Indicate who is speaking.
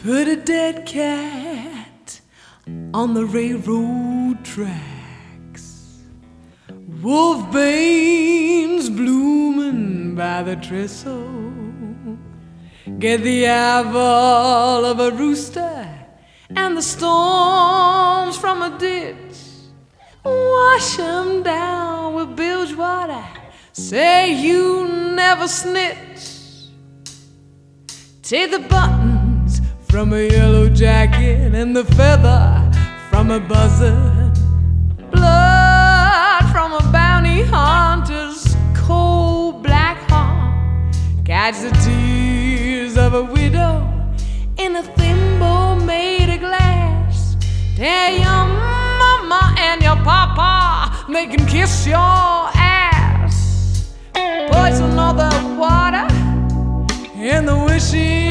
Speaker 1: Put a dead cat on the railroad tracks. Wolfbane's blooming by the trestle. Get the eyeball of a rooster and the storms from a ditch. Wash 'em down with bilge water. Say you never snitch. Take the buttons from a yellow jacket and the feather from a buzzard. Blood from a bounty hunter's cold black heart. Catch the tears of a widow in a thimble made of glass. Tell your mama and your papa they can kiss your ass. Poison all the water in the wishing